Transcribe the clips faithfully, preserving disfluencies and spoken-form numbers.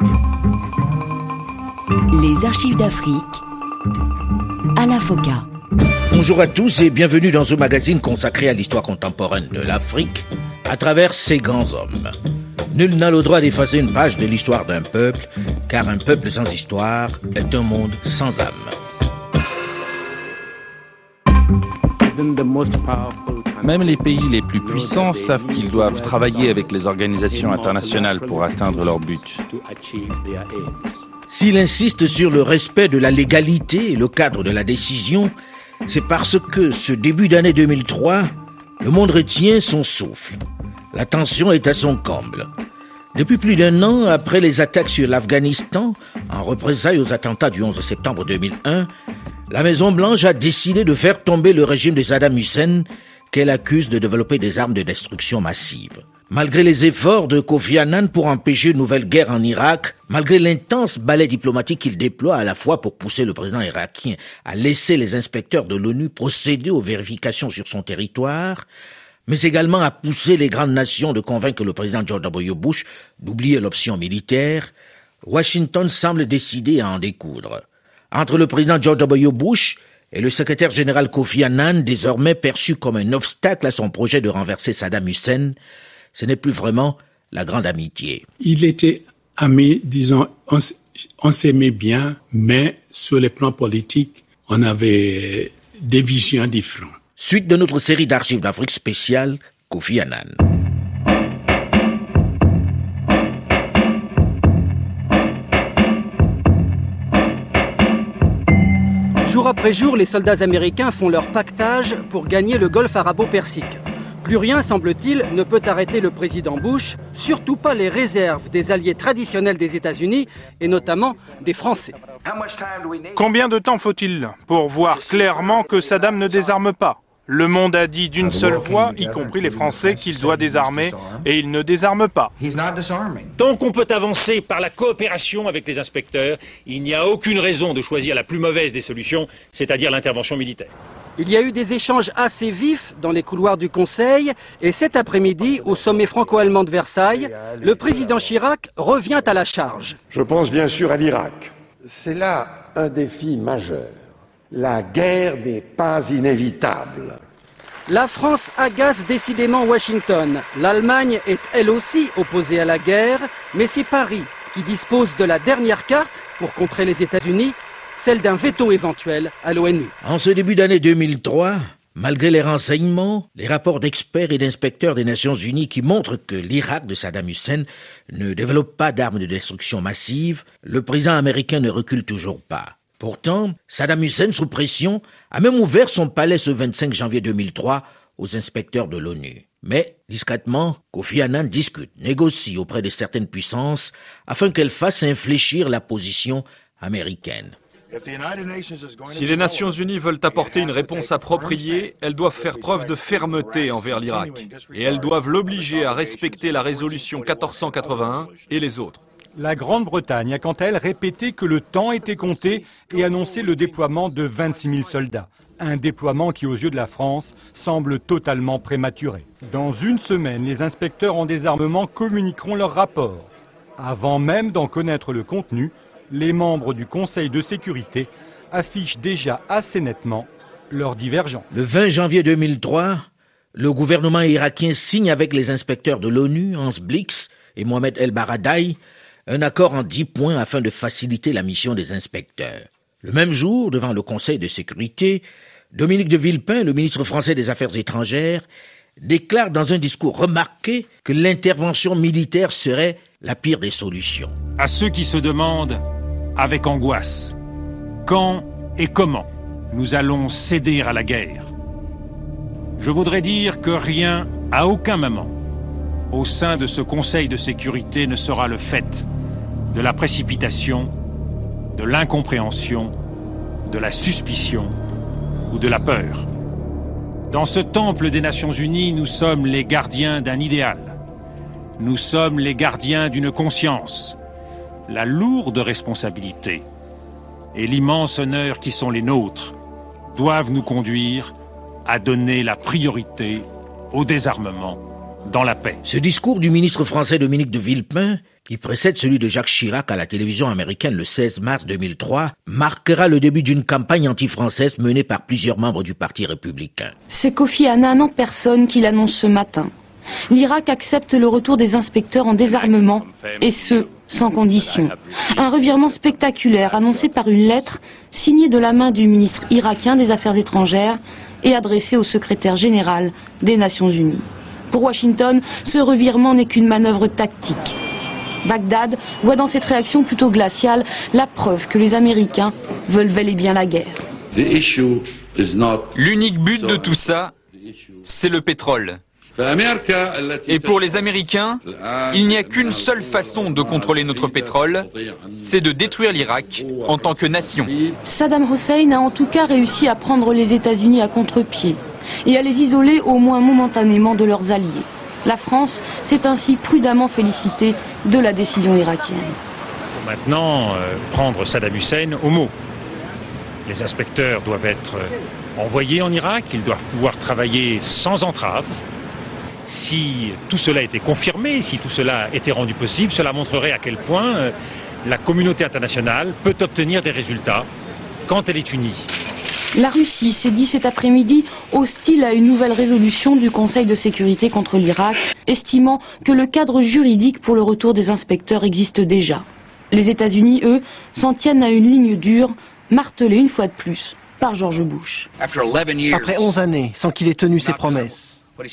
Les archives d'Afrique, Alain Foka. Bonjour à tous et bienvenue dans ce magazine consacré à l'histoire contemporaine de l'Afrique à travers ses grands hommes. Nul n'a le droit d'effacer une page de l'histoire d'un peuple, car un peuple sans histoire est un monde sans âme. Même les pays les plus puissants savent qu'ils doivent travailler avec les organisations internationales pour atteindre leur but. S'il insiste sur le respect de la légalité et le cadre de la décision, c'est parce que ce début d'année deux mille trois, le monde retient son souffle. La tension est à son comble. Depuis plus d'un an, après les attaques sur l'Afghanistan, en représailles aux attentats du onze septembre deux mille un, la Maison-Blanche a décidé de faire tomber le régime de Saddam Hussein, qu'elle accuse de développer des armes de destruction massive. Malgré les efforts de Kofi Annan pour empêcher une nouvelle guerre en Irak, malgré l'intense balai diplomatique qu'il déploie à la fois pour pousser le président irakien à laisser les inspecteurs de l'ONU procéder aux vérifications sur son territoire, mais également à pousser les grandes nations de convaincre le président George W. Bush d'oublier l'option militaire, Washington semble décidé à en découdre. Entre le président George W. Bush et le secrétaire général Kofi Annan, désormais perçu comme un obstacle à son projet de renverser Saddam Hussein, ce n'est plus vraiment la grande amitié. Il était ami, disons, on, on s'aimait bien, mais sur le plan politique, on avait des visions différentes. Suite de notre série d'archives d'Afrique spéciale, Kofi Annan. Jour après jour, les soldats américains font leur pactage pour gagner le golfe arabo-persique. Plus rien, semble-t-il, ne peut arrêter le président Bush, surtout pas les réserves des alliés traditionnels des États-Unis et notamment des Français. Combien de temps faut-il pour voir clairement que Saddam ne désarme pas ? Le monde a dit d'une seule voix, y compris les Français, qu'il doit désarmer, et il ne désarme pas. Tant qu'on peut avancer par la coopération avec les inspecteurs, il n'y a aucune raison de choisir la plus mauvaise des solutions, c'est-à-dire l'intervention militaire. Il y a eu des échanges assez vifs dans les couloirs du Conseil, et cet après-midi, au sommet franco-allemand de Versailles, le président Chirac revient à la charge. Je pense bien sûr à l'Irak. C'est là un défi majeur. La guerre n'est pas inévitable. La France agace décidément Washington. L'Allemagne est elle aussi opposée à la guerre, mais c'est Paris qui dispose de la dernière carte pour contrer les États-Unis, celle d'un veto éventuel à l'ONU. En ce début d'année deux mille trois, malgré les renseignements, les rapports d'experts et d'inspecteurs des Nations Unies qui montrent que l'Irak de Saddam Hussein ne développe pas d'armes de destruction massive, le président américain ne recule toujours pas. Pourtant, Saddam Hussein, sous pression, a même ouvert son palais ce vingt-cinq janvier deux mille trois aux inspecteurs de l'ONU. Mais, discrètement, Kofi Annan discute, négocie auprès de certaines puissances afin qu'elles fassent infléchir la position américaine. Si les Nations Unies veulent apporter une réponse appropriée, elles doivent faire preuve de fermeté envers l'Irak. Et elles doivent l'obliger à respecter la résolution quatorze cent quatre-vingt-un et les autres. La Grande-Bretagne a quant à elle répété que le temps était compté et annoncé le déploiement de vingt-six mille soldats. Un déploiement qui, aux yeux de la France, semble totalement prématuré. Dans une semaine, les inspecteurs en désarmement communiqueront leur rapport. Avant même d'en connaître le contenu, les membres du Conseil de sécurité affichent déjà assez nettement leurs divergences. Le vingt janvier deux mille trois, le gouvernement irakien signe avec les inspecteurs de l'ONU, Hans Blix et Mohamed El Baradei, un accord en dix points afin de faciliter la mission des inspecteurs. Le même jour, devant le Conseil de sécurité, Dominique de Villepin, le ministre français des Affaires étrangères, déclare dans un discours remarqué que l'intervention militaire serait la pire des solutions. À ceux qui se demandent, avec angoisse, quand et comment nous allons céder à la guerre, je voudrais dire que rien, à aucun moment, au sein de ce Conseil de sécurité ne sera le fait de la précipitation, de l'incompréhension, de la suspicion ou de la peur. Dans ce temple des Nations Unies, nous sommes les gardiens d'un idéal. Nous sommes les gardiens d'une conscience. La lourde responsabilité et l'immense honneur qui sont les nôtres doivent nous conduire à donner la priorité au désarmement dans la paix. Ce discours du ministre français Dominique de Villepin qui précède celui de Jacques Chirac à la télévision américaine le seize mars deux mille trois, marquera le début d'une campagne anti-française menée par plusieurs membres du Parti républicain. C'est Kofi Annan en personne qui l'annonce ce matin. L'Irak accepte le retour des inspecteurs en désarmement, et ce, sans condition. Un revirement spectaculaire annoncé par une lettre signée de la main du ministre irakien des Affaires étrangères et adressée au secrétaire général des Nations Unies. Pour Washington, ce revirement n'est qu'une manœuvre tactique. Bagdad voit dans cette réaction plutôt glaciale la preuve que les Américains veulent bel et bien la guerre. L'unique but de tout ça, c'est le pétrole. Et pour les Américains, il n'y a qu'une seule façon de contrôler notre pétrole, c'est de détruire l'Irak en tant que nation. Saddam Hussein a en tout cas réussi à prendre les États-Unis à contre-pied et à les isoler au moins momentanément de leurs alliés. La France s'est ainsi prudemment félicitée de la décision irakienne. Il faut maintenant euh, prendre Saddam Hussein au mot. Les inspecteurs doivent être euh, envoyés en Irak, ils doivent pouvoir travailler sans entrave. Si tout cela était confirmé, si tout cela était rendu possible, cela montrerait à quel point euh, la communauté internationale peut obtenir des résultats quand elle est unie. La Russie s'est dit cet après-midi hostile à une nouvelle résolution du Conseil de sécurité contre l'Irak, estimant que le cadre juridique pour le retour des inspecteurs existe déjà. Les États-Unis, eux, s'en tiennent à une ligne dure, martelée une fois de plus par George Bush. Après onze années, sans qu'il ait tenu ses promesses,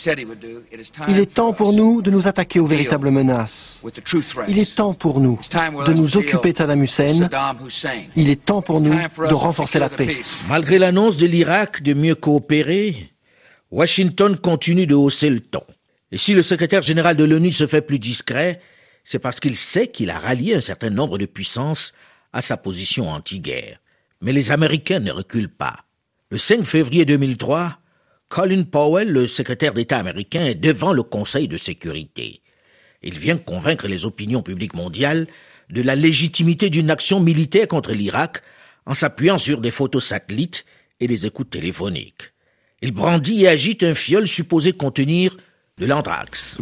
il est temps pour nous de nous attaquer aux véritables menaces. Il est temps pour nous de nous occuper de Saddam Hussein. Il est temps pour nous de renforcer la paix. Malgré l'annonce de l'Irak de mieux coopérer, Washington continue de hausser le ton. Et si le secrétaire général de l'ONU se fait plus discret, c'est parce qu'il sait qu'il a rallié un certain nombre de puissances à sa position anti-guerre. Mais les Américains ne reculent pas. Le cinq février deux mille trois, Colin Powell, le secrétaire d'État américain, est devant le Conseil de sécurité. Il vient convaincre les opinions publiques mondiales de la légitimité d'une action militaire contre l'Irak en s'appuyant sur des photos satellites et des écoutes téléphoniques. Il brandit et agite un fiole supposé contenir de l'anthrax.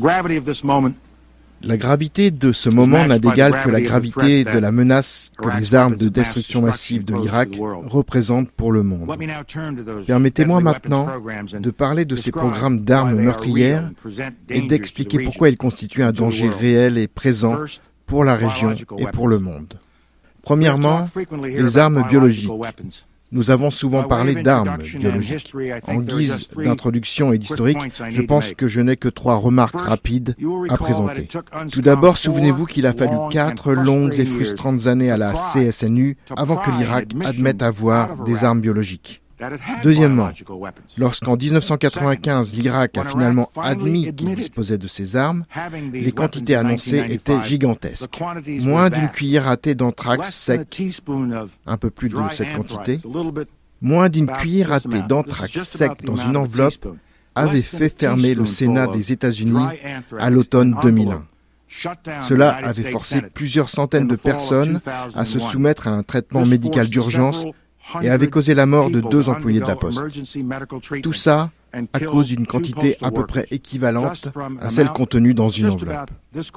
La gravité de ce moment n'a d'égal que la gravité de la menace que les armes de destruction massive de l'Irak représentent pour le monde. Permettez-moi maintenant de parler de ces programmes d'armes meurtrières et d'expliquer pourquoi ils constituent un danger réel et présent pour la région et pour le monde. Premièrement, les armes biologiques. Nous avons souvent parlé d'armes biologiques. En guise d'introduction et d'historique, je pense que je n'ai que trois remarques rapides à présenter. Tout d'abord, souvenez-vous qu'il a fallu quatre longues et frustrantes années à la C S N U avant que l'Irak admette avoir des armes biologiques. Deuxièmement, lorsqu'en dix-neuf cent quatre-vingt-quinze, l'Irak a finalement admis qu'il disposait de ces armes, les quantités annoncées étaient gigantesques. Moins d'une cuillère à thé d'anthrax sec, un peu plus de cette quantité, moins d'une cuillère à thé d'anthrax sec dans une enveloppe avait fait fermer le Sénat des États-Unis à l'automne deux mille un. Cela avait forcé plusieurs centaines de personnes à se soumettre à un traitement médical d'urgence et avait causé la mort de deux employés de la Poste. Tout ça à cause d'une quantité à peu près équivalente à celle contenue dans une enveloppe.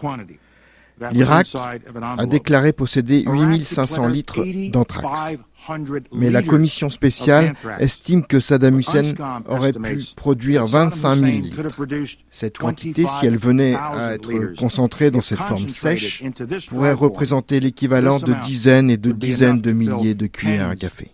L'Irak a déclaré posséder huit mille cinq cents litres d'anthrax. Mais la commission spéciale estime que Saddam Hussein aurait pu produire vingt-cinq mille litres. Cette quantité, si elle venait à être concentrée dans cette forme sèche, pourrait représenter l'équivalent de dizaines et de dizaines de milliers de cuillères à café.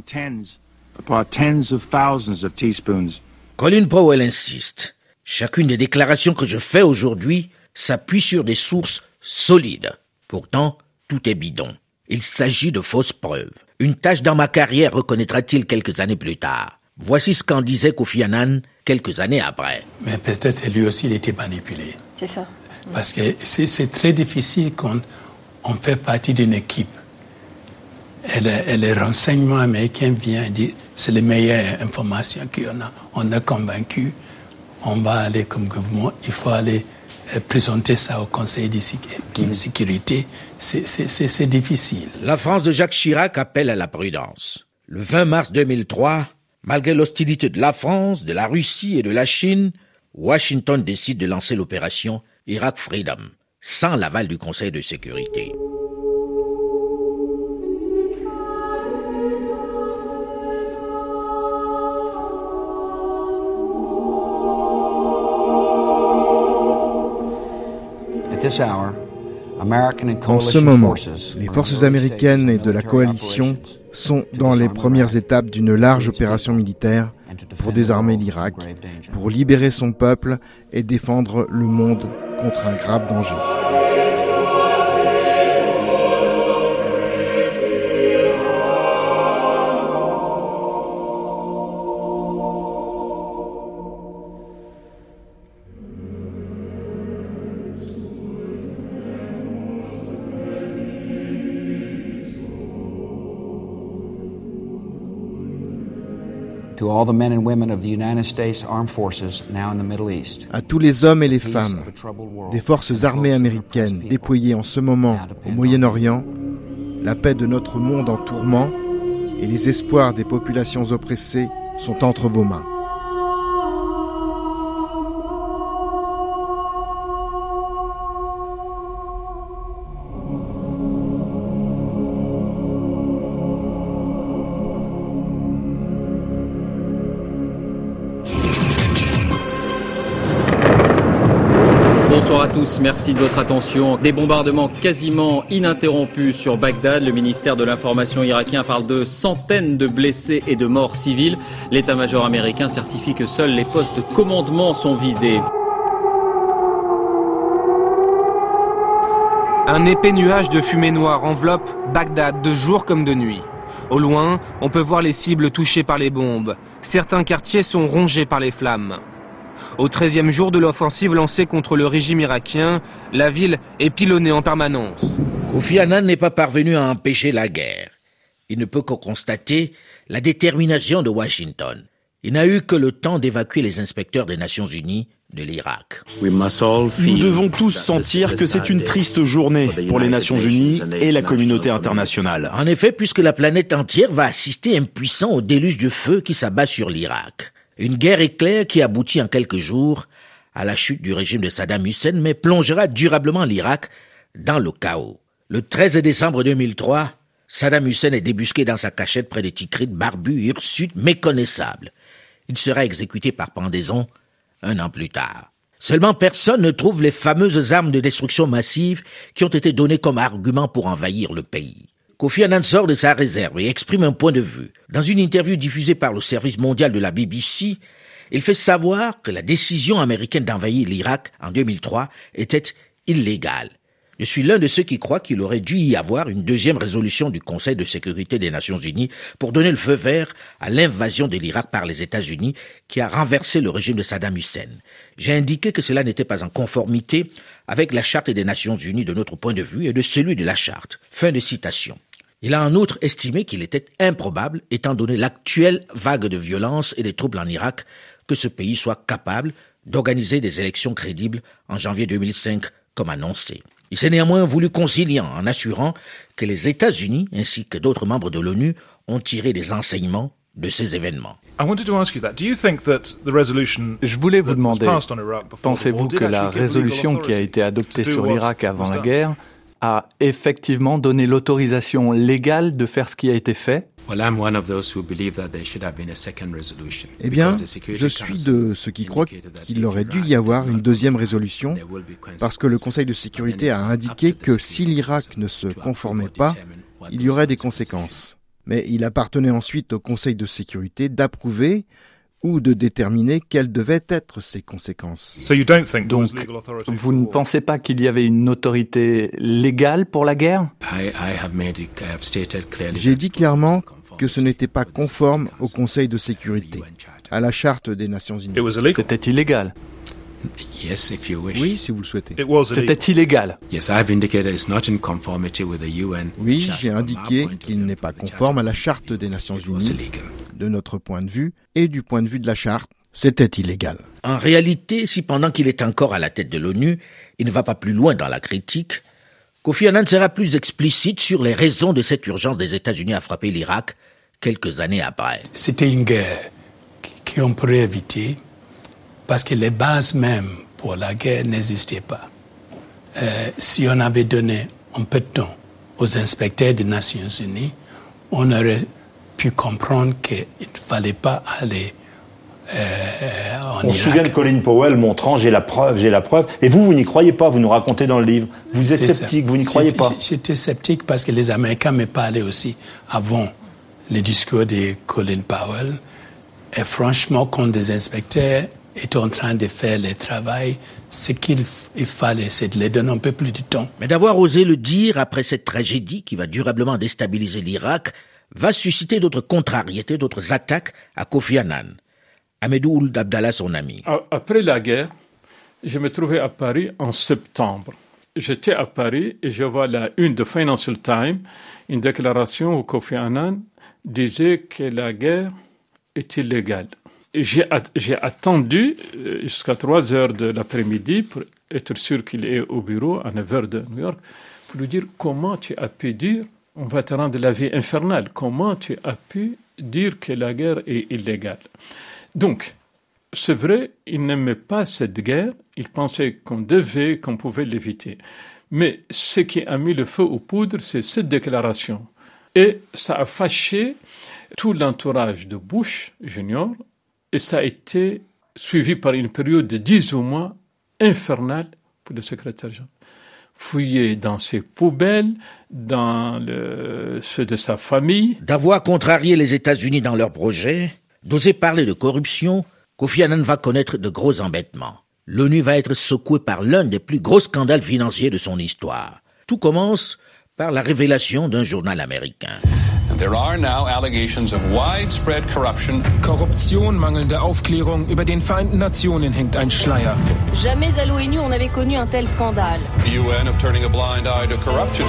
Colin Powell insiste. Chacune des déclarations que je fais aujourd'hui s'appuie sur des sources solides. Pourtant, tout est bidon. Il s'agit de fausses preuves. Une tâche dans ma carrière, reconnaîtra-t-il quelques années plus tard. Voici ce qu'en disait Kofi Annan quelques années après. Mais peut-être lui aussi il était manipulé. C'est ça. Parce que c'est, c'est très difficile quand on fait partie d'une équipe. Et, le, et les renseignements américains viennent dire c'est les meilleures informations qu'on a. On est convaincu, on va aller comme gouvernement, il faut aller présenter ça au Conseil de sécurité, c'est, c'est, c'est, c'est difficile. La France de Jacques Chirac appelle à la prudence. Le vingt mars deux mille trois, malgré l'hostilité de la France, de la Russie et de la Chine, Washington décide de lancer l'opération Iraq Freedom. sans l'aval du Conseil de sécurité. En ce moment, les forces américaines et de la coalition sont dans les premières étapes d'une large opération militaire pour désarmer l'Irak, pour libérer son peuple et défendre le monde contre un grave danger. À tous les hommes et les femmes des forces armées américaines déployées en ce moment au Moyen-Orient, la paix de notre monde en tourment et les espoirs des populations oppressées sont entre vos mains. Bonsoir à tous, merci de votre attention. Des bombardements quasiment ininterrompus sur Bagdad. Le ministère de l'Information irakien parle de centaines de blessés et de morts civiles. L'état-major américain certifie que seuls les postes de commandement sont visés. Un épais nuage de fumée noire enveloppe Bagdad de jour comme de nuit. Au loin, on peut voir les cibles touchées par les bombes. Certains quartiers sont rongés par les flammes. Au treizième jour de l'offensive lancée contre le régime irakien, la ville est pilonnée en permanence. Kofi Annan n'est pas parvenu à empêcher la guerre. Il ne peut que constater la détermination de Washington. Il n'a eu que le temps d'évacuer les inspecteurs des Nations Unies de l'Irak. Nous devons tous sentir que c'est une triste journée pour les Nations Unies et la communauté internationale. En effet, puisque la planète entière va assister impuissant au déluge de feu qui s'abat sur l'Irak. Une guerre éclair qui aboutit en quelques jours à la chute du régime de Saddam Hussein, mais plongera durablement l'Irak dans le chaos. Le treize décembre deux mille trois, Saddam Hussein est débusqué dans sa cachette près de Tikrit, barbu, hirsute, méconnaissable. Il sera exécuté par pendaison un an plus tard. Seulement personne ne trouve les fameuses armes de destruction massive qui ont été données comme argument pour envahir le pays. Kofi Annan sort de sa réserve et exprime un point de vue. Dans une interview diffusée par le service mondial de la B B C, il fait savoir que la décision américaine d'envahir l'Irak en deux mille trois était illégale. Je suis l'un de ceux qui croient qu'il aurait dû y avoir une deuxième résolution du Conseil de sécurité des Nations Unies pour donner le feu vert à l'invasion de l'Irak par les États-Unis qui a renversé le régime de Saddam Hussein. J'ai indiqué que cela n'était pas en conformité avec la Charte des Nations Unies de notre point de vue et de celui de la Charte. Fin de citation. Il a en outre estimé qu'il était improbable, étant donné l'actuelle vague de violence et des troubles en Irak, que ce pays soit capable d'organiser des élections crédibles en janvier deux mille cinq, comme annoncé. Il s'est néanmoins voulu conciliant en assurant que les États-Unis ainsi que d'autres membres de l'ONU ont tiré des enseignements de ces événements. Je voulais vous demander, pensez-vous que la résolution qui a été adoptée sur l'Irak avant la guerre a effectivement donné l'autorisation légale de faire ce qui a été fait? Eh bien, je suis de ceux qui croient qu'il aurait dû y avoir une deuxième résolution, parce que le Conseil de sécurité a indiqué que si l'Irak ne se conformait pas, il y aurait des conséquences. Mais il appartenait ensuite au Conseil de sécurité d'approuver ou de déterminer quelles devaient être ces conséquences. Donc, vous ne pensez pas qu'il y avait une autorité légale pour la guerre? J'ai dit clairement que ce n'était pas conforme au Conseil de sécurité, à la Charte des Nations Unies. C'était illégal. Oui, si vous le souhaitez. C'était illégal. Oui, j'ai indiqué qu'il n'est pas conforme à la Charte des Nations Unies. De notre point de vue et du point de vue de la Charte, c'était illégal. En réalité, si pendant qu'il est encore à la tête de l'ONU, il ne va pas plus loin dans la critique, Kofi Annan sera plus explicite sur les raisons de cette urgence des États-Unis à frapper l'Irak quelques années après. C'était une guerre qu'on pourrait éviter parce que les bases même pour la guerre n'existaient pas. euh, si on avait donné un peu de temps aux inspecteurs des Nations Unies, on aurait pu comprendre qu'il ne fallait pas aller euh, en On Irak. se souvient de Colin Powell montrant « j'ai la preuve, j'ai la preuve ». Et vous, vous n'y croyez pas, vous nous racontez dans le livre. Vous êtes C'est sceptique, ça. vous n'y croyez pas. J'étais sceptique parce que les Américains me parlaient aussi avant les discours de Colin Powell. Et franchement, quand des inspecteurs étaient en train de faire le travail, ce qu'il il fallait, c'est de les donner un peu plus de temps. Mais d'avoir osé le dire après cette tragédie qui va durablement déstabiliser l'Irak, va susciter d'autres contrariétés, d'autres attaques à Kofi Annan. Ahmedou Ould Abdallah, son ami. Après la guerre, je me trouvais à Paris en septembre. J'étais à Paris et je vois la une de Financial Times, une déclaration où Kofi Annan disait que la guerre est illégale. Et j'ai, j'ai attendu jusqu'à trois heures de l'après-midi pour être sûr qu'il est au bureau à neuf heures de New York, pour lui dire comment tu as pu dire, on va te rendre la vie infernale, comment tu as pu dire que la guerre est illégale. Donc, c'est vrai, il n'aimait pas cette guerre, il pensait qu'on devait, qu'on pouvait l'éviter. Mais ce qui a mis le feu aux poudres, c'est cette déclaration. Et ça a fâché tout l'entourage de Bush Junior, et ça a été suivi par une période de dix mois infernale pour le secrétaire général. Fouiller dans ses poubelles, dans le, ceux de sa famille. D'avoir contrarié les États-Unis dans leur projet, d'oser parler de corruption, Kofi Annan va connaître de gros embêtements. L'ONU va être secouée par l'un des plus gros scandales financiers de son histoire. Tout commence par la révélation d'un journal américain. There are now allegations of widespread corruption. Korruption, mangelnde Aufklärung, über den Vereinten Nationen hängt ein Schleier. Jamais à l'ONU on avait connu un tel scandale. The U N of turning a blind eye to corruption.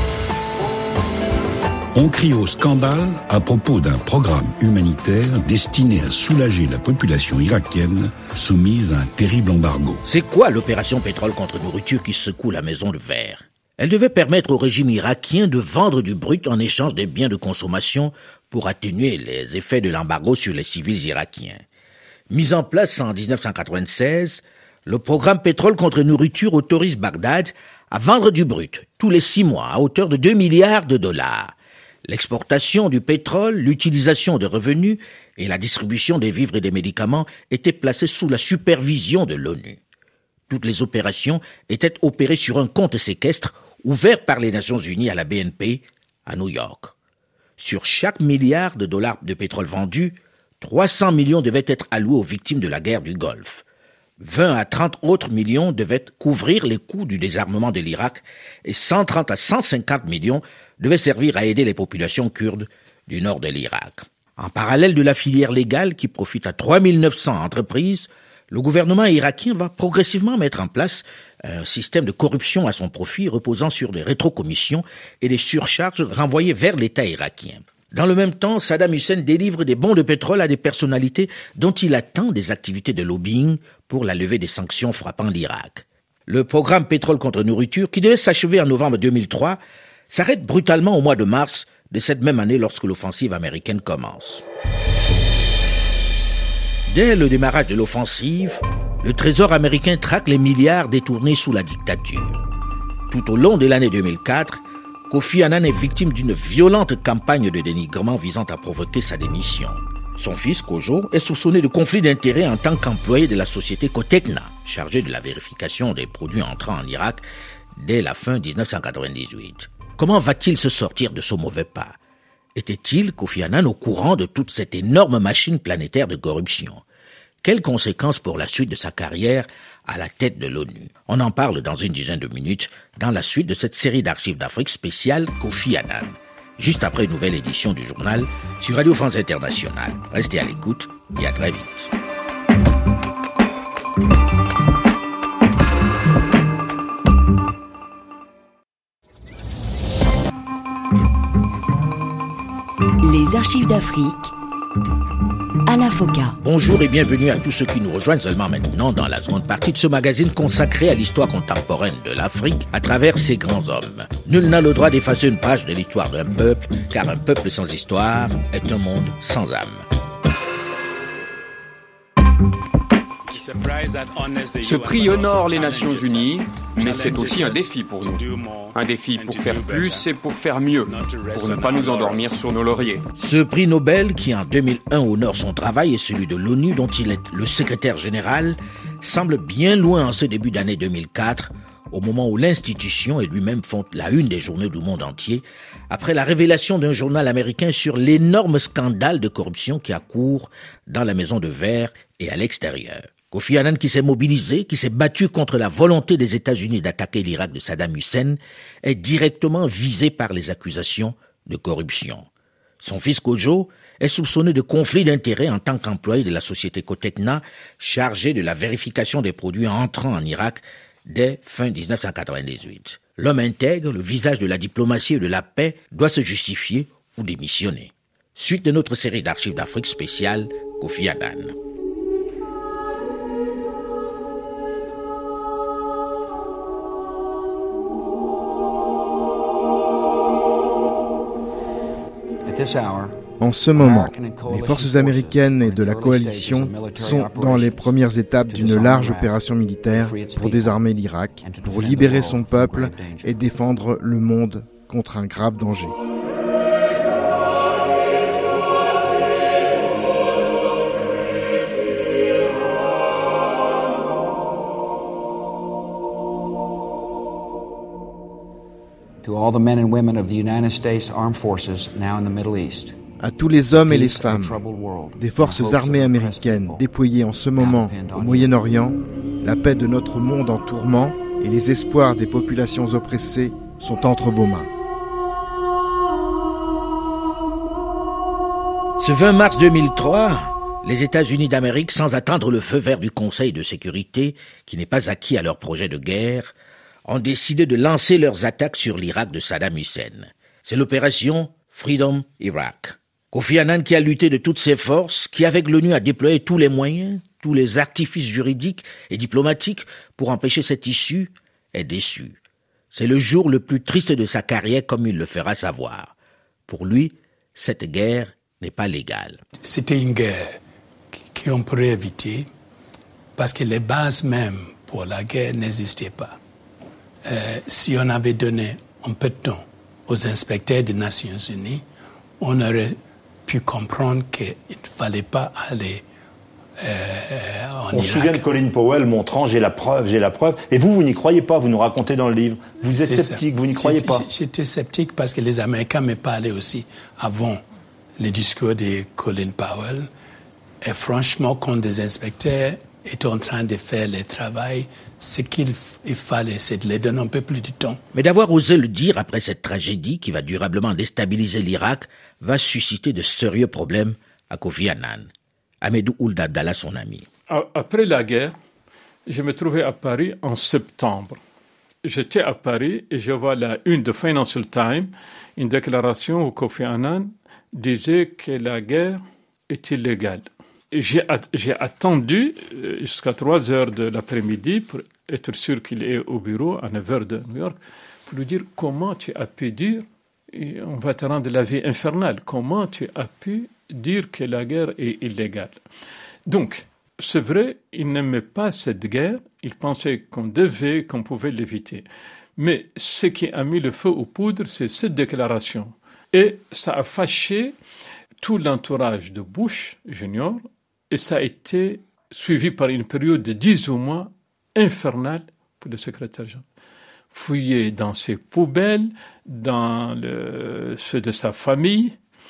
On crie au scandale à propos d'un programme humanitaire destiné à soulager la population irakienne soumise à un terrible embargo. C'est quoi l'opération pétrole contre nourriture qui secoue la maison de verre? Elle devait permettre au régime irakien de vendre du brut en échange des biens de consommation pour atténuer les effets de l'embargo sur les civils irakiens. Mis en place en dix-neuf cent quatre-vingt-seize, le programme pétrole contre nourriture autorise Bagdad à vendre du brut tous les six mois à hauteur de deux milliards de dollars. L'exportation du pétrole, l'utilisation des revenus et la distribution des vivres et des médicaments étaient placées sous la supervision de l'ONU. Toutes les opérations étaient opérées sur un compte séquestre ouvert par les Nations Unies à la B N P à New York. Sur chaque milliard de dollars de pétrole vendu, trois cents millions devaient être alloués aux victimes de la guerre du Golfe. vingt à trente autres millions devaient couvrir les coûts du désarmement de l'Irak et cent trente à cent cinquante millions devaient servir à aider les populations kurdes du nord de l'Irak. En parallèle de la filière légale qui profite à trois mille neuf cents entreprises, le gouvernement irakien va progressivement mettre en place un système de corruption à son profit reposant sur des rétrocommissions et des surcharges renvoyées vers l'État irakien. Dans le même temps, Saddam Hussein délivre des bons de pétrole à des personnalités dont il attend des activités de lobbying pour la levée des sanctions frappant l'Irak. Le programme pétrole contre nourriture, qui devait s'achever en novembre deux mille trois, s'arrête brutalement au mois de mars de cette même année lorsque l'offensive américaine commence. Dès le démarrage de l'offensive, le Trésor américain traque les milliards détournés sous la dictature. Tout au long de l'année deux mille quatre, Kofi Annan est victime d'une violente campagne de dénigrement visant à provoquer sa démission. Son fils, Kojo, est soupçonné de conflit d'intérêts en tant qu'employé de la société Cotecna, chargée de la vérification des produits entrant en Irak dès la fin dix-neuf cent quatre-vingt-dix-huit. Comment va-t-il se sortir de ce mauvais pas? Était-il, Kofi Annan, au courant de toute cette énorme machine planétaire de corruption? Quelles conséquences pour la suite de sa carrière à la tête de l'ONU? On en parle dans une dizaine de minutes dans la suite de cette série d'archives d'Afrique spéciale Kofi Annan. Juste après une nouvelle édition du journal sur Radio France Internationale. Restez à l'écoute et à très vite. Les archives d'Afrique, Alain Foka. Bonjour et bienvenue à tous ceux qui nous rejoignent seulement maintenant dans la seconde partie de ce magazine consacré à l'histoire contemporaine de l'Afrique à travers ses grands hommes. Nul n'a le droit d'effacer une page de l'histoire d'un peuple, car un peuple sans histoire est un monde sans âme. Ce prix honore les Nations Unies, mais c'est aussi un défi pour nous. Un défi pour faire plus et pour faire mieux, pour ne pas nous endormir sur nos lauriers. Ce prix Nobel, qui en deux mille un honore son travail et celui de l'ONU, dont il est le secrétaire général, semble bien loin en ce début d'année deux mille quatre, au moment où l'institution et lui-même font la une des journaux du monde entier, après la révélation d'un journal américain sur l'énorme scandale de corruption qui accourt dans la Maison de Verre et à l'extérieur. Kofi Annan, qui s'est mobilisé, qui s'est battu contre la volonté des États-Unis d'attaquer l'Irak de Saddam Hussein, est directement visé par les accusations de corruption. Son fils Kojo est soupçonné de conflit d'intérêts en tant qu'employé de la société Cotecna, chargé de la vérification des produits entrant en Irak dès fin dix-neuf cent quatre-vingt-dix-huit. L'homme intègre, le visage de la diplomatie et de la paix, doit se justifier ou démissionner. Suite de notre série d'archives d'Afrique spéciale, Kofi Annan. En ce moment, les forces américaines et de la coalition sont dans les premières étapes d'une large opération militaire pour désarmer l'Irak, pour libérer son peuple et défendre le monde contre un grave danger. À tous les hommes et les femmes des forces armées américaines déployées en ce moment au Moyen-Orient, la paix de notre monde en tourment et les espoirs des populations oppressées sont entre vos mains. Ce vingt mars deux mille trois, les États-Unis d'Amérique, sans attendre le feu vert du Conseil de sécurité, qui n'est pas acquis à leur projet de guerre, ont décidé de lancer leurs attaques sur l'Irak de Saddam Hussein. C'est l'opération Freedom Iraq. Kofi Annan, qui a lutté de toutes ses forces, qui avec l'ONU a déployé tous les moyens, tous les artifices juridiques et diplomatiques pour empêcher cette issue, est déçu. C'est le jour le plus triste de sa carrière, comme il le fera savoir. Pour lui, cette guerre n'est pas légale. C'était une guerre qu'on pourrait éviter parce que les bases même pour la guerre n'existaient pas. Euh, si on avait donné un peu de temps aux inspecteurs des Nations Unies, on aurait pu comprendre qu'il ne fallait pas aller euh, en On Irak. se souvient de Colin Powell montrant « j'ai la preuve, j'ai la preuve ». Et vous, vous n'y croyez pas, vous nous racontez dans le livre. Vous êtes C'est sceptique, ça. vous n'y croyez pas. J'étais sceptique parce que les Américains me parlaient aussi avant le discours de Colin Powell. Et franchement, quand des inspecteurs étaient en train de faire le travail, ce qu'il fallait, c'est de les donner un peu plus de temps. Mais d'avoir osé le dire après cette tragédie qui va durablement déstabiliser l'Irak va susciter de sérieux problèmes à Kofi Annan. Ahmedou Ould Abdallah, son ami. Après la guerre, je me trouvais à Paris en septembre. J'étais à Paris et je vois la une de Financial Times, une déclaration où Kofi Annan disait que la guerre est illégale. J'ai, j'ai attendu jusqu'à trois heures de l'après-midi pour être sûr qu'il est au bureau à neuf heures de New York pour lui dire comment tu as pu dire, et on va te rendre la vie infernale, comment tu as pu dire que la guerre est illégale. Donc, c'est vrai, il n'aimait pas cette guerre, il pensait qu'on devait, qu'on pouvait l'éviter. Mais ce qui a mis le feu aux poudres, c'est cette déclaration. Et ça a fâché tout l'entourage de Bush Junior, et ça a été suivi par une période de dix mois infernale pour le secrétaire général. Fouillé dans ses poubelles, dans le, ceux de sa famille,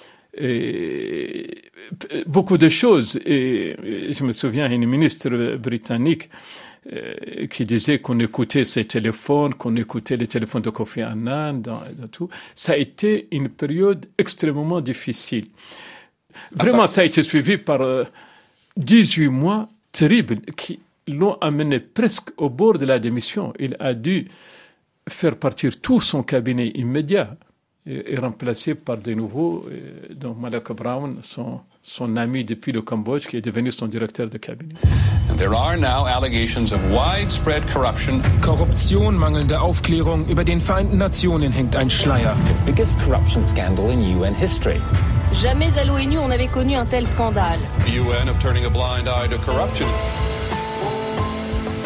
et beaucoup de choses. Et je me souviens d'une ministre britannique euh, qui disait qu'on écoutait ses téléphones, qu'on écoutait les téléphones de Kofi Annan, dans, dans tout. Ça a été une période extrêmement difficile. Vraiment, ça a été suivi par euh, dix-huit mois terribles qui l'ont amené presque au bord de la démission. Il a dû faire partir tout son cabinet immédiat et, et remplacé par de nouveaux, euh, dont Malaka Brown, son, son ami depuis le Cambodge, qui est devenu son directeur de cabinet. And there are now allegations of widespread corruption. Korruption, mangelnde Aufklärung, über den Vereinten Nationen hängt ein Schleier. The biggest corruption scandal in U N history. Jamais à l'ONU on avait connu un tel scandale. The U N of turning a blind eye to corruption.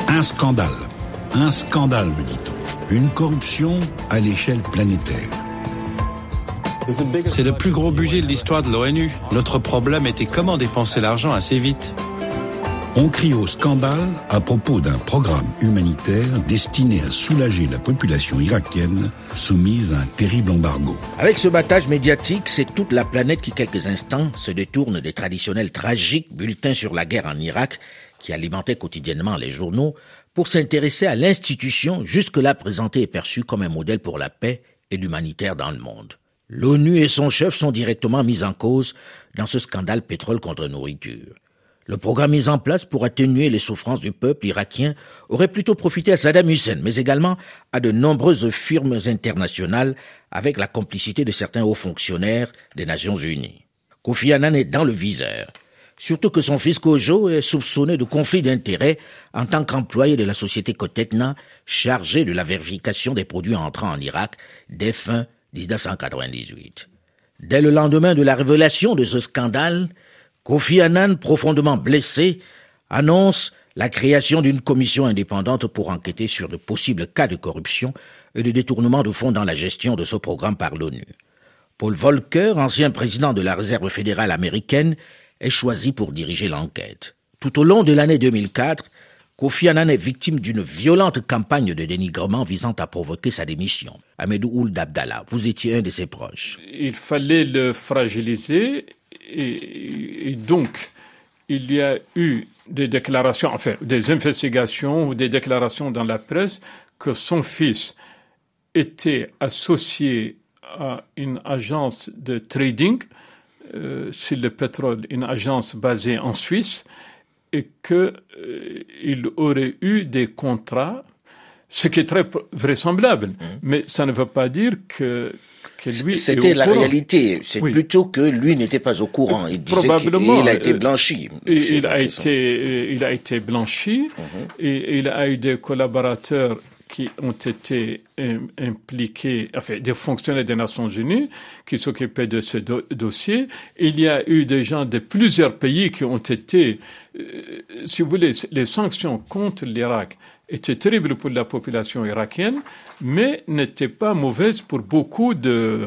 Un scandale. Un scandale, me dit-on. Une corruption à l'échelle planétaire. C'est le plus gros budget de l'histoire de l'ONU. Notre problème était comment dépenser l'argent assez vite. On crie au scandale à propos d'un programme humanitaire destiné à soulager la population irakienne soumise à un terrible embargo. Avec ce battage médiatique, c'est toute la planète qui, quelques instants, se détourne des traditionnels tragiques bulletins sur la guerre en Irak qui alimentaient quotidiennement les journaux pour s'intéresser à l'institution jusque-là présentée et perçue comme un modèle pour la paix et l'humanitaire dans le monde. L'ONU et son chef sont directement mis en cause dans ce scandale pétrole contre nourriture. Le programme mis en place pour atténuer les souffrances du peuple irakien aurait plutôt profité à Saddam Hussein, mais également à de nombreuses firmes internationales avec la complicité de certains hauts fonctionnaires des Nations Unies. Kofi Annan est dans le viseur, surtout que son fils Kojo est soupçonné de conflit d'intérêts en tant qu'employé de la société Cotecna chargée de la vérification des produits entrant en Irak dès fin dix-neuf cent quatre-vingt-dix-huit. Dès le lendemain de la révélation de ce scandale, Kofi Annan, profondément blessé, annonce la création d'une commission indépendante pour enquêter sur de possibles cas de corruption et de détournement de fonds dans la gestion de ce programme par l'ONU. Paul Volcker, ancien président de la Réserve fédérale américaine, est choisi pour diriger l'enquête. Tout au long de l'année deux mille quatre, Kofi Annan est victime d'une violente campagne de dénigrement visant à provoquer sa démission. Ahmedou Ould Abdallah, vous étiez un de ses proches. Il fallait le fragiliser. Et, et donc, il y a eu des déclarations, enfin, des investigations ou des déclarations dans la presse que son fils était associé à une agence de trading euh, sur le pétrole, une agence basée en Suisse, et qu'il euh, aurait eu des contrats, ce qui est très vraisemblable. Mmh. Mais ça ne veut pas dire que Lui C'était la réalité. C'est oui. plutôt que lui n'était pas au courant. Il disait qu'il a été blanchi. Il, il, a été, il a été blanchi uh-huh. et il a eu des collaborateurs qui ont été impliqués, enfin des fonctionnaires des Nations Unies qui s'occupaient de ce do- dossier. Il y a eu des gens de plusieurs pays qui ont été, euh, si vous voulez, les sanctions contre l'Irak étaient terribles pour la population irakienne, mais n'étaient pas mauvaises pour beaucoup de,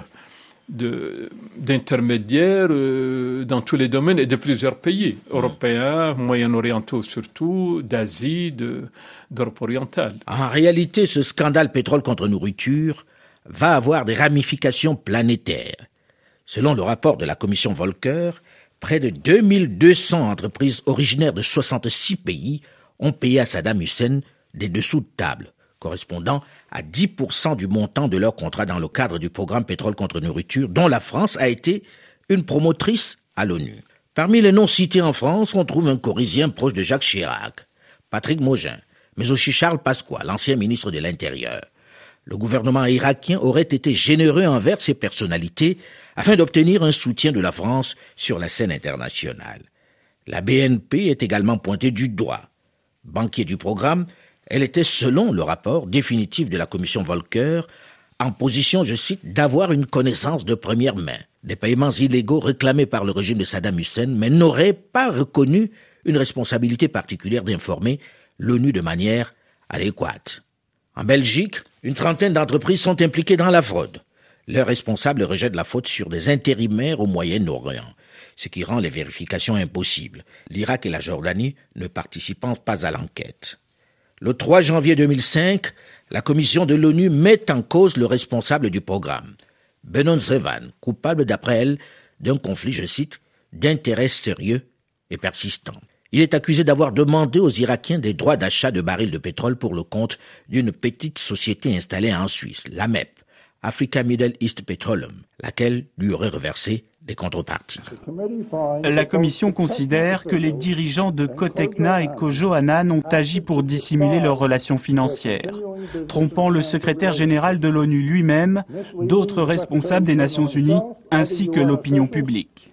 de, d'intermédiaires euh, dans tous les domaines et de plusieurs pays, mmh. européens, moyen-orientaux surtout, d'Asie, de, d'Europe orientale. En réalité, ce scandale pétrole contre nourriture va avoir des ramifications planétaires. Selon le rapport de la commission Volcker, près de deux mille deux cents entreprises originaires de soixante-six pays ont payé à Saddam Hussein des dessous de table, correspondant à dix pour cent du montant de leur contrat dans le cadre du programme pétrole contre nourriture, dont la France a été une promotrice à l'ONU. Parmi les noms cités en France, on trouve un Corrézien proche de Jacques Chirac, Patrick Mogin, mais aussi Charles Pasqua, l'ancien ministre de l'Intérieur. Le gouvernement irakien aurait été généreux envers ces personnalités afin d'obtenir un soutien de la France sur la scène internationale. La B N P est également pointée du doigt. Banquier du programme, elle était, selon le rapport définitif de la commission Volcker, en position, je cite, d'avoir une connaissance de première main des paiements illégaux réclamés par le régime de Saddam Hussein, mais n'aurait pas reconnu une responsabilité particulière d'informer l'ONU de manière adéquate. En Belgique, une trentaine d'entreprises sont impliquées dans la fraude. Leurs responsables rejettent la faute sur des intérimaires au Moyen-Orient, ce qui rend les vérifications impossibles, l'Irak et la Jordanie ne participant pas à l'enquête. Le trois janvier deux mille cinq, la commission de l'ONU met en cause le responsable du programme, Benon Sevan, coupable d'après elle d'un conflit, je cite, d'intérêts sérieux et persistants. Il est accusé d'avoir demandé aux Irakiens des droits d'achat de barils de pétrole pour le compte d'une petite société installée en Suisse, l'A M E P, Africa Middle East Petroleum, laquelle lui aurait reversé des contreparties. La commission considère que les dirigeants de Cotecna et Kojo Annan ont agi pour dissimuler leurs relations financières, trompant le secrétaire général de l'ONU lui-même, d'autres responsables des Nations Unies, ainsi que l'opinion publique.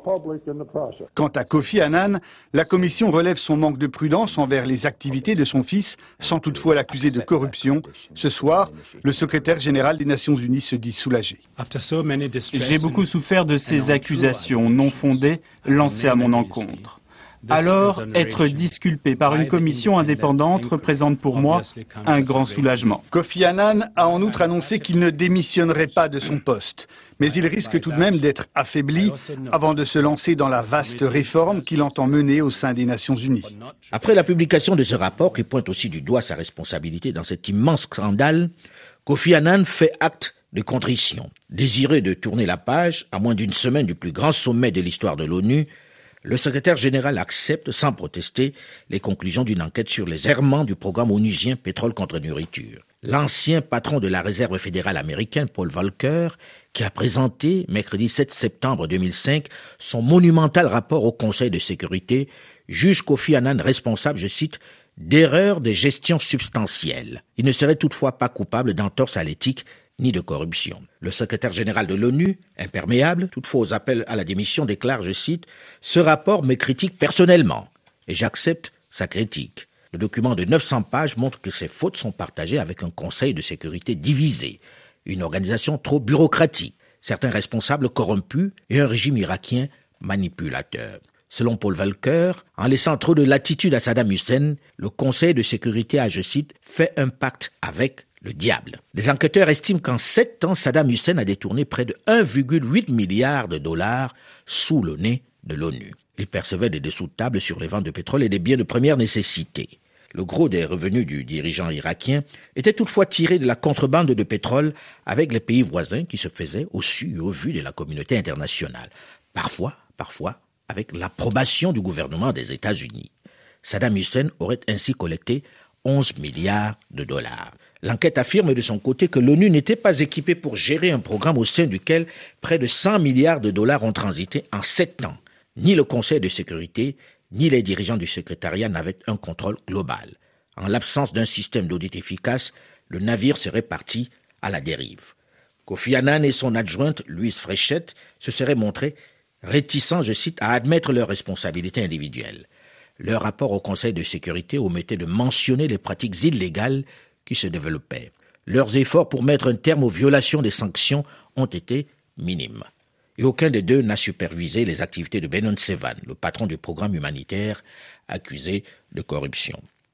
Quant à Kofi Annan, la commission relève son manque de prudence envers les activités de son fils, sans toutefois l'accuser de corruption. Ce soir, le secrétaire général des Nations Unies se dit soulagé. J'ai beaucoup souffert de ces accusations non fondées lancées à mon encontre. alors être disculpé par une commission indépendante représente pour moi un grand soulagement. Kofi Annan a en outre annoncé qu'il ne démissionnerait pas de son poste, mais il risque tout de même d'être affaibli avant de se lancer dans la vaste réforme qu'il entend mener au sein des Nations Unies. Après la publication de ce rapport, qui pointe aussi du doigt sa responsabilité dans cet immense scandale, Kofi Annan fait acte de contrition. Désireux de tourner la page, à moins d'une semaine du plus grand sommet de l'histoire de l'ONU, le secrétaire général accepte, sans protester, les conclusions d'une enquête sur les errements du programme onusien Pétrole contre nourriture. L'ancien patron de la réserve fédérale américaine, Paul Volcker, qui a présenté, mercredi sept septembre deux mille cinq, son monumental rapport au Conseil de sécurité, juge Kofi Annan responsable, je cite, d'erreurs de gestion substantielle. Il ne serait toutefois pas coupable d'entorse à l'éthique ni de corruption. Le secrétaire général de l'ONU, imperméable toutefois aux appels à la démission, déclare, je cite, « Ce rapport me critique personnellement et j'accepte sa critique. » Le document de neuf cents pages montre que ces fautes sont partagées avec un conseil de sécurité divisé, une organisation trop bureaucratique, certains responsables corrompus et un régime irakien manipulateur. Selon Paul Volcker, en laissant trop de latitude à Saddam Hussein, le Conseil de sécurité a, je cite, « fait un pacte avec le diable ». Les enquêteurs estiment qu'en sept ans, Saddam Hussein a détourné près de un virgule huit milliard de dollars sous le nez de l'ONU. Il percevait des dessous de table sur les ventes de pétrole et des biens de première nécessité. Le gros des revenus du dirigeant irakien était toutefois tiré de la contrebande de pétrole avec les pays voisins qui se faisaient au su et au vu de la communauté internationale. Parfois, parfois, avec l'approbation du gouvernement des États-Unis. Saddam Hussein aurait ainsi collecté onze milliards de dollars. L'enquête affirme de son côté que l'ONU n'était pas équipée pour gérer un programme au sein duquel près de cent milliards de dollars ont transité en sept ans. Ni le Conseil de sécurité, ni les dirigeants du secrétariat n'avaient un contrôle global. En l'absence d'un système d'audit efficace, le navire serait parti à la dérive. Kofi Annan et son adjointe, Louise Fréchette, se seraient montrés réticents, je cite, à admettre leurs responsabilités individuelles. Leur rapport au Conseil de sécurité omettait de mentionner les pratiques illégales qui se développaient. Leurs efforts pour mettre un terme aux violations des sanctions ont été minimes. Et aucun des deux n'a supervisé les activités de Benon Sevan, le patron du programme humanitaire accusé de corruption.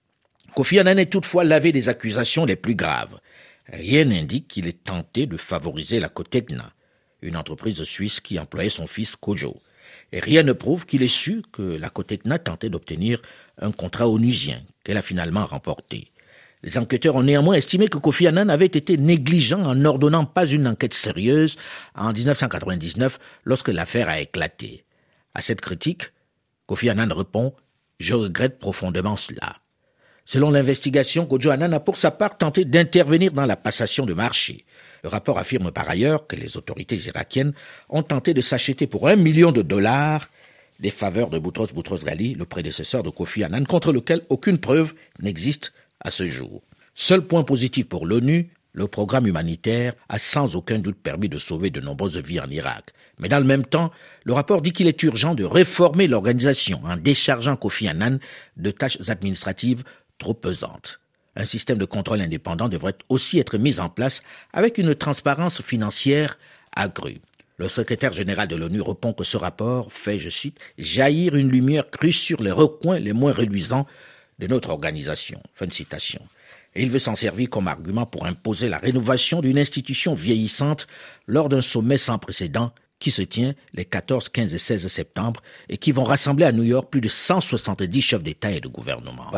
Kofi Annan est toutefois lavé des accusations les plus graves. Rien n'indique qu'il est tenté de favoriser la Cotecna, une entreprise suisse qui employait son fils Kojo. Et rien ne prouve qu'il ait su que la Cotecna tentait d'obtenir un contrat onusien qu'elle a finalement remporté. Les enquêteurs ont néanmoins estimé que Kofi Annan avait été négligent en n'ordonnant pas une enquête sérieuse en dix-neuf cent quatre-vingt-dix-neuf lorsque l'affaire a éclaté. À cette critique, Kofi Annan répond « Je regrette profondément cela ». Selon l'investigation, Kojo Annan a pour sa part tenté d'intervenir dans la passation de marché. Le rapport affirme par ailleurs que les autorités irakiennes ont tenté de s'acheter pour un million de dollars des faveurs de Boutros Boutros-Ghali, le prédécesseur de Kofi Annan, contre lequel aucune preuve n'existe à ce jour. Seul point positif pour l'ONU, le programme humanitaire a sans aucun doute permis de sauver de nombreuses vies en Irak. Mais dans le même temps, le rapport dit qu'il est urgent de réformer l'organisation en déchargeant Kofi Annan de tâches administratives trop pesantes. Un système de contrôle indépendant devrait aussi être mis en place avec une transparence financière accrue. Le secrétaire général de l'ONU répond que ce rapport fait, je cite, « jaillir une lumière crue sur les recoins les moins reluisants de notre organisation ». Fin de citation. Et il veut s'en servir comme argument pour imposer la rénovation d'une institution vieillissante lors d'un sommet sans précédent qui se tient les quatorze, quinze et seize septembre et qui vont rassembler à New York plus de cent soixante-dix chefs d'État et de gouvernement.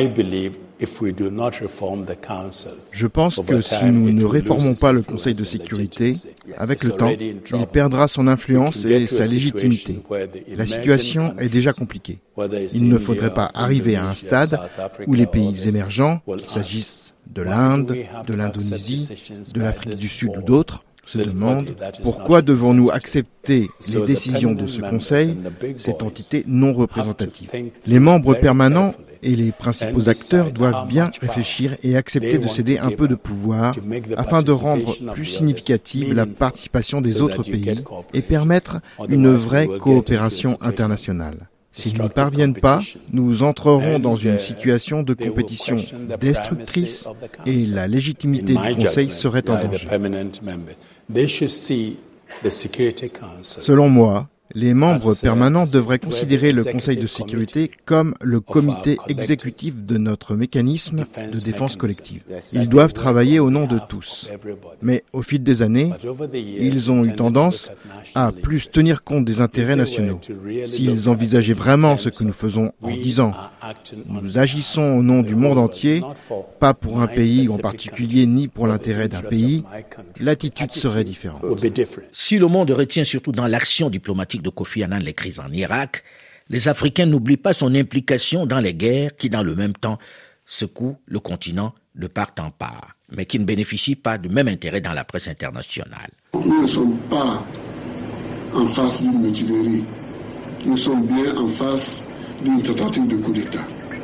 Je pense que si nous ne réformons pas le Conseil de sécurité, avec le temps, il perdra son influence et sa légitimité. La situation est déjà compliquée. Il ne faudrait pas arriver à un stade où les pays émergents, qu'il s'agisse de l'Inde, de l'Indonésie, de l'Afrique du Sud ou d'autres, se demande pourquoi devons-nous accepter les décisions de ce Conseil, cette entité non représentative. Les membres permanents et les principaux acteurs doivent bien réfléchir et accepter de céder un peu de pouvoir afin de rendre plus significative la participation des autres pays et permettre une vraie coopération internationale. S'ils n'y parviennent pas, nous entrerons dans une situation de compétition destructrice et la légitimité du Conseil serait en danger. Selon moi, Les membres permanents devraient considérer le Conseil de sécurité comme le comité exécutif de notre mécanisme de défense collective. Ils doivent travailler au nom de tous. Mais au fil des années, ils ont eu tendance à plus tenir compte des intérêts nationaux. S'ils envisageaient vraiment ce que nous faisons en disant « nous agissons au nom du monde entier, pas pour un pays en particulier ni pour l'intérêt d'un pays », l'attitude serait différente. Si le monde retient surtout dans l'action diplomatique de Kofi Annan les crises en Irak, les Africains n'oublient pas son implication dans les guerres qui, dans le même temps, secouent le continent de part en part, mais qui ne bénéficient pas du même intérêt dans la presse internationale. Nous ne sommes pas en face d'une mutinerie, nous sommes bien en face d'une tentative de coup d'État.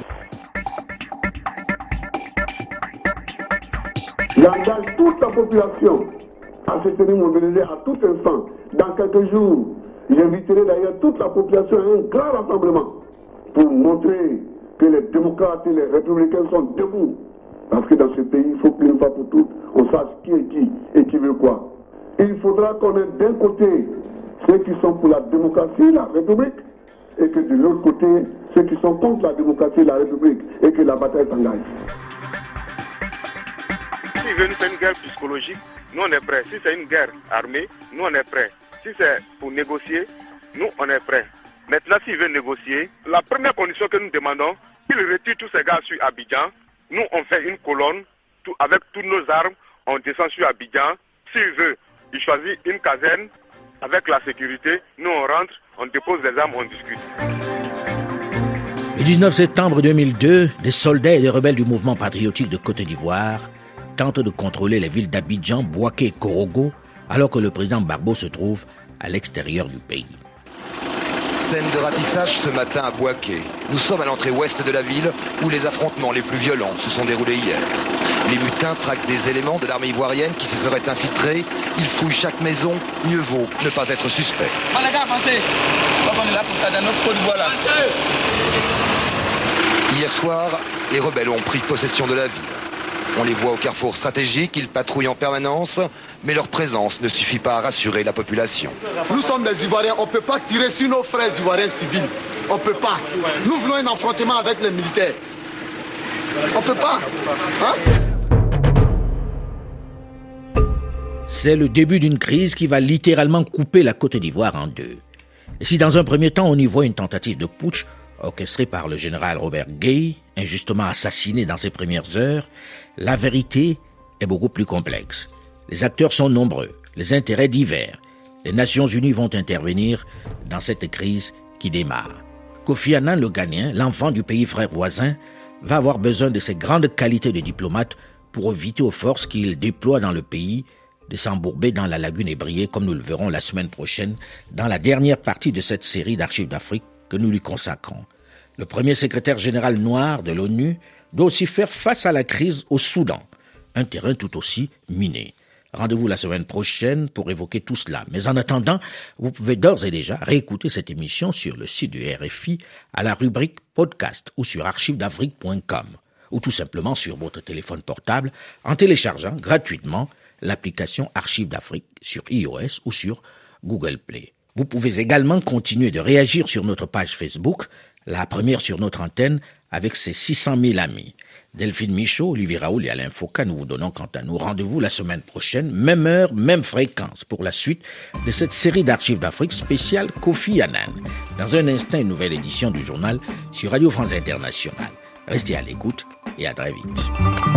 J'engage toute la population à se tenir mobilisée à tout instant. Dans quelques jours, j'inviterai d'ailleurs toute la population à un grand rassemblement pour montrer que les démocrates et les républicains sont debout. Parce que dans ce pays, il faut qu'une fois pour toutes, on sache qui est qui et qui veut quoi. Il faudra qu'on ait d'un côté ceux qui sont pour la démocratie, la République, et que de l'autre côté, ceux qui sont contre la démocratie et la République, et que la bataille s'engage. S'ils veulent faire une guerre psychologique, nous on est prêts. Si c'est une guerre armée, nous on est prêts. Si c'est pour négocier, nous on est prêts. Maintenant, s'ils veulent négocier, la première condition que nous demandons, qu'ils retirent tous ces gars sur Abidjan. Nous on fait une colonne, tout, avec toutes nos armes, on descend sur Abidjan. S'ils veulent, ils choisissent une caserne avec la sécurité. Nous on rentre, on dépose les armes, on discute. Le dix-neuf septembre deux mille deux, des soldats et des rebelles du mouvement patriotique de Côte d'Ivoire tentent de contrôler les villes d'Abidjan, Bouaké et Korogo, alors que le président Gbagbo se trouve à l'extérieur du pays. Scène de ratissage ce matin à Bouaké. Nous sommes à l'entrée ouest de la ville où les affrontements les plus violents se sont déroulés hier. Les mutins traquent des éléments de l'armée ivoirienne qui se seraient infiltrés. Ils fouillent chaque maison. Mieux vaut ne pas être suspect. Hier soir, les rebelles ont pris possession de la ville. On les voit au carrefour stratégique, ils patrouillent en permanence, mais leur présence ne suffit pas à rassurer la population. Nous sommes des Ivoiriens, on ne peut pas tirer sur nos frères Ivoiriens civils. On ne peut pas. Nous voulons un affrontement avec les militaires. On ne peut pas. Hein? C'est le début d'une crise qui va littéralement couper la Côte d'Ivoire en deux. Et si dans un premier temps on y voit une tentative de putsch orchestrée par le général Robert Gueye, injustement assassiné dans ses premières heures, la vérité est beaucoup plus complexe. Les acteurs sont nombreux, les intérêts divers. Les Nations Unies vont intervenir dans cette crise qui démarre. Kofi Annan, le Ghanéen, l'enfant du pays frère voisin, va avoir besoin de ses grandes qualités de diplomate pour éviter aux forces qu'il déploie dans le pays de s'embourber dans la lagune ébriée, comme nous le verrons la semaine prochaine dans la dernière partie de cette série d'Archives d'Afrique que nous lui consacrons. Le premier secrétaire général noir de l'ONU doit aussi faire face à la crise au Soudan, un terrain tout aussi miné. Rendez-vous la semaine prochaine pour évoquer tout cela. Mais en attendant, vous pouvez d'ores et déjà réécouter cette émission sur le site du R F I à la rubrique podcast ou sur archives d'afrique point com ou tout simplement sur votre téléphone portable en téléchargeant gratuitement l'application Archives d'Afrique sur iOS ou sur Google Play. Vous pouvez également continuer de réagir sur notre page Facebook, la première sur notre antenne avec ses six cent mille amis. Delphine Michaud, Olivier Raoul et Alain Foucault, nous vous donnons quant à nous rendez-vous la semaine prochaine, même heure, même fréquence, pour la suite de cette série d'Archives d'Afrique spéciale Kofi Annan. Dans un instant, une nouvelle édition du journal sur Radio France Internationale. Restez à l'écoute et à très vite.